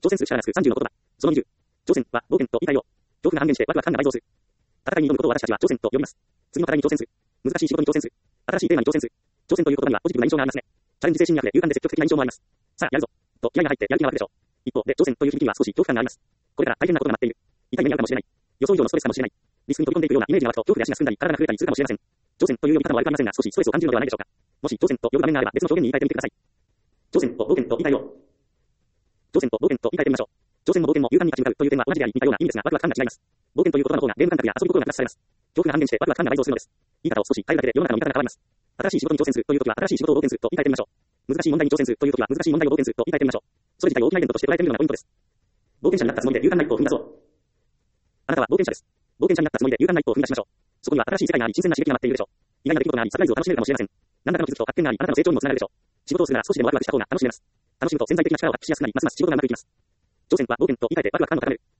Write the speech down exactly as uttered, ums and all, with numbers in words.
挑戦数しゃらなすさんじゅうの言葉。そのにじゅう。挑戦は冒険と言い換えよう。恐怖が半減してワクワク感が倍増する。戦いに挑むことを私たちは挑戦と呼びます。次の課題に挑戦する。難しい仕事に挑戦する。新しいテーマに挑戦する。挑戦という言葉にはポジティブな印象がありますね。チャレンジ精神にあふれ勇敢で積極的な印象もあります。さあ、やるぞ。と気合が入ってやる気が湧くでしょう。一方で、挑戦という響きには少し恐怖感があります。これから大変なことが待っている。痛い目に遭うかもしれない。予想以上のストレスかもしれない。リスクに飛び込んでいくようなイメージが湧くと恐怖で足がすくんだり、体が震えたりするかもしれません。挑戦という呼び方も悪くありませんが、少しストレスを感じるのではないでしょうか。もし挑戦と呼ぶ場面があれば別の表現に言い換えてみてください。挑戦と冒険と言い換えよう。挑戦と冒険と言い換えてみましょう。挑戦も冒険も勇敢に立ち向かうという点は同じであり似たような意味ですが、ワクワク感が違います。冒険という言葉の方がゲーム感覚や遊び心がプラスされます。恐怖が半減してワクワク感が倍増するのです。言い方を少し変えるだけで世の中の見方が変わります。新しい仕事に挑戦するというときは新しい仕事を冒険すると言い換えてみましょう。難しい問題に挑戦するというときは難しい問題を冒険すると言い換えてみましょう。それ自体を大きなイベントとして捉えてみるのがポイントです。冒険者になったつもりで勇敢な一歩を踏み出そう。あなたは冒険者です。冒険者になったつもりで勇敢な一歩を踏み出しましょう。そこには新しい世界があり、新鮮な刺激が待っているでしょう。意外な出来事があり、サプライズを楽しめるかもしれません。何らかの気づきと発見があり、あなたの成長にもつながるでしょう。仕事をするなら少しでもワクワクした方が楽しめます。楽しむと潜在的な力を発揮しやすくなり、ますます仕事がうまくいきます。挑戦は冒険と言い換えてワクワク感を高める。